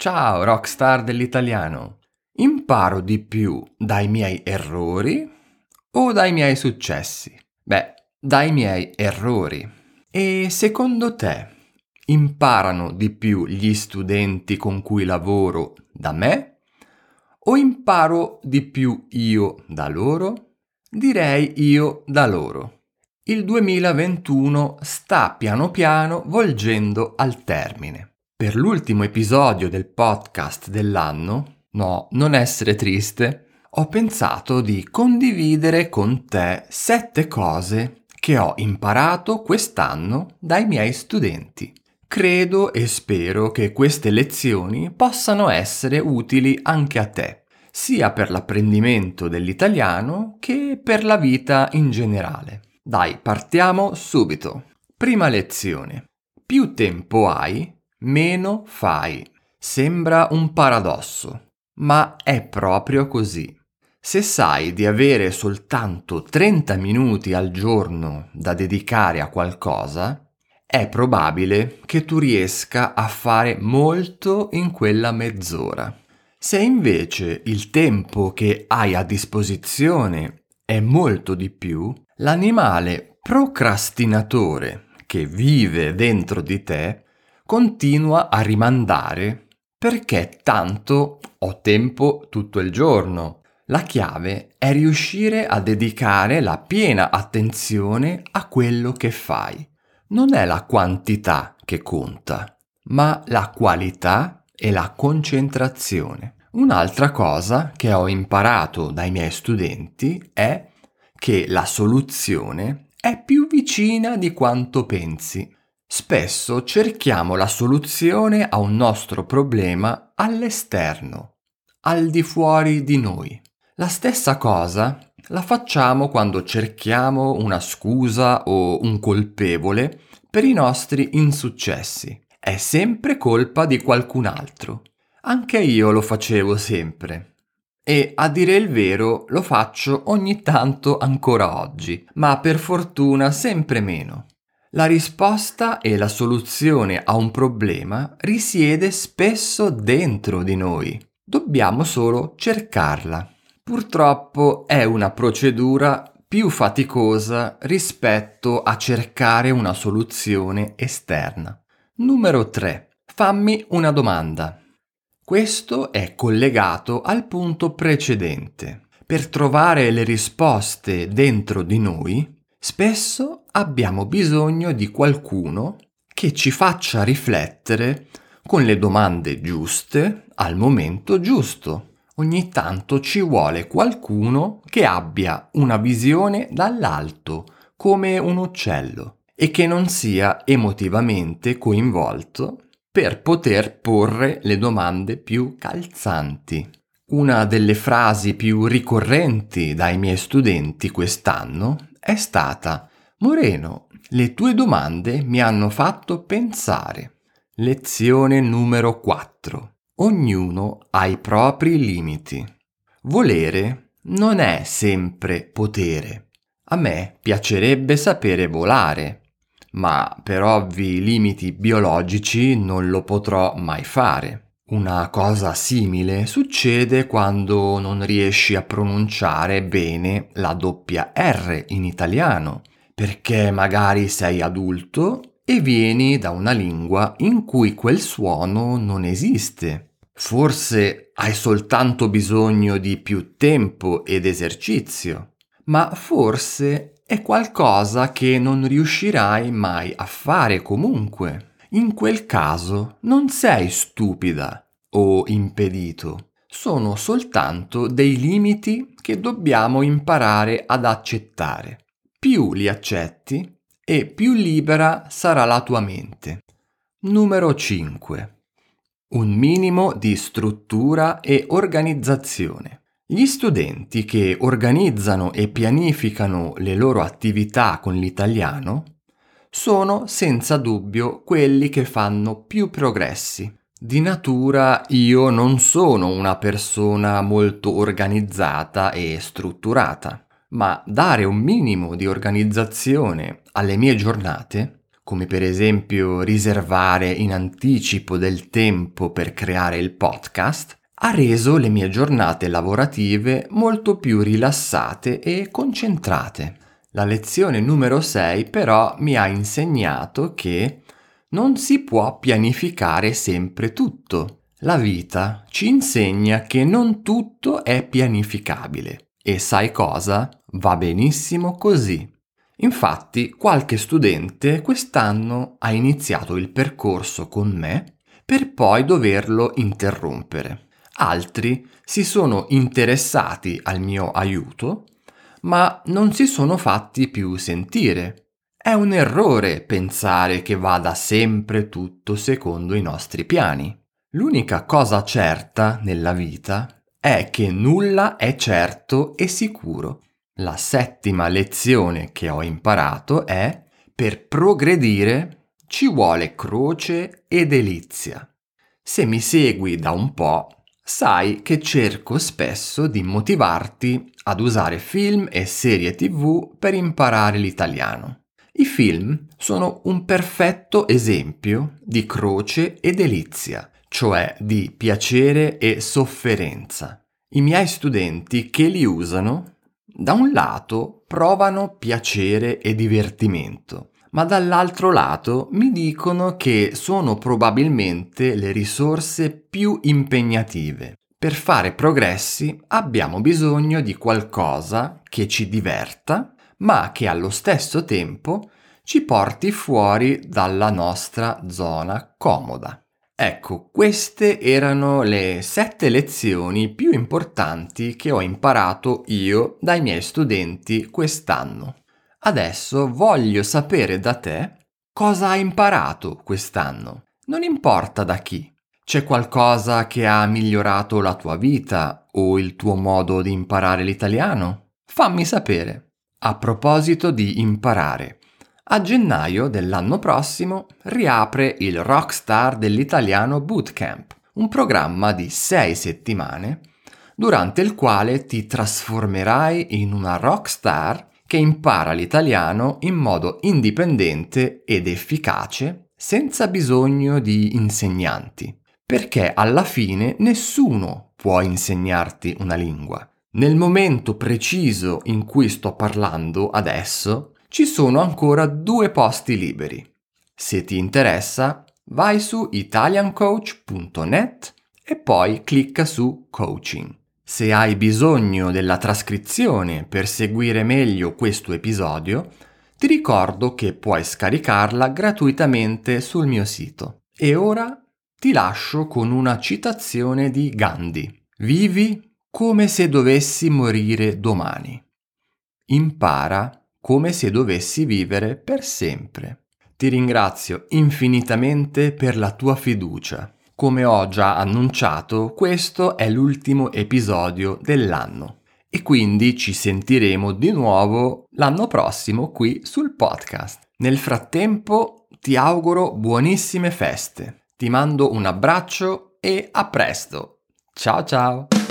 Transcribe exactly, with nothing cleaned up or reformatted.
Ciao, rockstar dell'italiano. Imparo di più dai miei errori o dai miei successi? Beh, dai miei errori. E secondo te, imparano di più gli studenti con cui lavoro da me o imparo di più io da loro? Direi io da loro. Il duemilaventuno sta piano piano volgendo al termine. Per l'ultimo episodio del podcast dell'anno, no, non essere triste, ho pensato di condividere con te sette cose che ho imparato quest'anno dai miei studenti. Credo e spero che queste lezioni possano essere utili anche a te, sia per l'apprendimento dell'italiano che per la vita in generale. Dai, partiamo subito. Prima lezione. Più tempo hai, meno fai. Sembra un paradosso, ma è proprio così. Se sai di avere soltanto trenta minuti al giorno da dedicare a qualcosa, è probabile che tu riesca a fare molto in quella mezz'ora. Se invece il tempo che hai a disposizione è molto di più, l'animale procrastinatore che vive dentro di te continua a rimandare perché tanto ho tempo tutto il giorno. La chiave è riuscire a dedicare la piena attenzione a quello che fai. Non è la quantità che conta, ma la qualità e la concentrazione. Un'altra cosa che ho imparato dai miei studenti è che la soluzione è più vicina di quanto pensi. Spesso cerchiamo la soluzione a un nostro problema all'esterno, al di fuori di noi. La stessa cosa la facciamo quando cerchiamo una scusa o un colpevole per i nostri insuccessi. È sempre colpa di qualcun altro. Anche io lo facevo sempre. E a dire il vero lo faccio ogni tanto ancora oggi, ma per fortuna sempre meno. La risposta e la soluzione a un problema risiede spesso dentro di noi. Dobbiamo solo cercarla. Purtroppo è una procedura più faticosa rispetto a cercare una soluzione esterna. Numero tre. Fammi una domanda. Questo è collegato al punto precedente. Per trovare le risposte dentro di noi, spesso abbiamo bisogno di qualcuno che ci faccia riflettere con le domande giuste al momento giusto. Ogni tanto ci vuole qualcuno che abbia una visione dall'alto, come un uccello, e che non sia emotivamente coinvolto per poter porre le domande più calzanti. Una delle frasi più ricorrenti dai miei studenti quest'anno è stata: Moreno, le tue domande mi hanno fatto pensare. Lezione numero quattro. Ognuno ha i propri limiti. Volere non è sempre potere. A me piacerebbe sapere volare, ma per ovvi limiti biologici non lo potrò mai fare. Una cosa simile succede quando non riesci a pronunciare bene la doppia R in italiano, perché magari sei adulto e vieni da una lingua in cui quel suono non esiste. Forse hai soltanto bisogno di più tempo ed esercizio, ma forse è qualcosa che non riuscirai mai a fare comunque. In quel caso non sei stupida o impedito, sono soltanto dei limiti che dobbiamo imparare ad accettare. Più li accetti e più libera sarà la tua mente. Numero cinque. Un minimo di struttura e organizzazione. Gli studenti che organizzano e pianificano le loro attività con l'italiano sono senza dubbio quelli che fanno più progressi. Di natura io non sono una persona molto organizzata e strutturata, ma dare un minimo di organizzazione alle mie giornate, come per esempio riservare in anticipo del tempo per creare il podcast, ha reso le mie giornate lavorative molto più rilassate e concentrate. La lezione numero sei però mi ha insegnato che non si può pianificare sempre tutto. La vita ci insegna che non tutto è pianificabile e sai cosa? Va benissimo così. Infatti, qualche studente quest'anno ha iniziato il percorso con me per poi doverlo interrompere. Altri si sono interessati al mio aiuto, ma non si sono fatti più sentire. È un errore pensare che vada sempre tutto secondo i nostri piani. L'unica cosa certa nella vita è che nulla è certo e sicuro. La settima lezione che ho imparato è: per progredire ci vuole croce e delizia. Se mi segui da un po', sai che cerco spesso di motivarti ad usare film e serie tivù per imparare l'italiano. I film sono un perfetto esempio di croce e delizia, cioè di piacere e sofferenza. I miei studenti che li usano, da un lato provano piacere e divertimento, ma dall'altro lato mi dicono che sono probabilmente le risorse più impegnative. Per fare progressi abbiamo bisogno di qualcosa che ci diverta, ma che allo stesso tempo ci porti fuori dalla nostra zona comoda. Ecco, queste erano le sette lezioni più importanti che ho imparato io dai miei studenti quest'anno. Adesso voglio sapere da te cosa hai imparato quest'anno. Non importa da chi. C'è qualcosa che ha migliorato la tua vita o il tuo modo di imparare l'italiano? Fammi sapere. A proposito di imparare, a gennaio dell'anno prossimo riapre il Rockstar dell'Italiano Bootcamp, un programma di sei settimane durante il quale ti trasformerai in una rockstar che impara l'italiano in modo indipendente ed efficace, senza bisogno di insegnanti, perché alla fine nessuno può insegnarti una lingua. Nel momento preciso in cui sto parlando adesso, ci sono ancora due posti liberi. Se ti interessa, vai su italian coach punto net e poi clicca su Coaching. Se hai bisogno della trascrizione per seguire meglio questo episodio, ti ricordo che puoi scaricarla gratuitamente sul mio sito. E ora ti lascio con una citazione di Gandhi. Vivi come se dovessi morire domani. Impara come se dovessi vivere per sempre. Ti ringrazio infinitamente per la tua fiducia. Come ho già annunciato, questo è l'ultimo episodio dell'anno e quindi ci sentiremo di nuovo l'anno prossimo qui sul podcast. Nel frattempo ti auguro buonissime feste. Ti mando un abbraccio e a presto. Ciao ciao!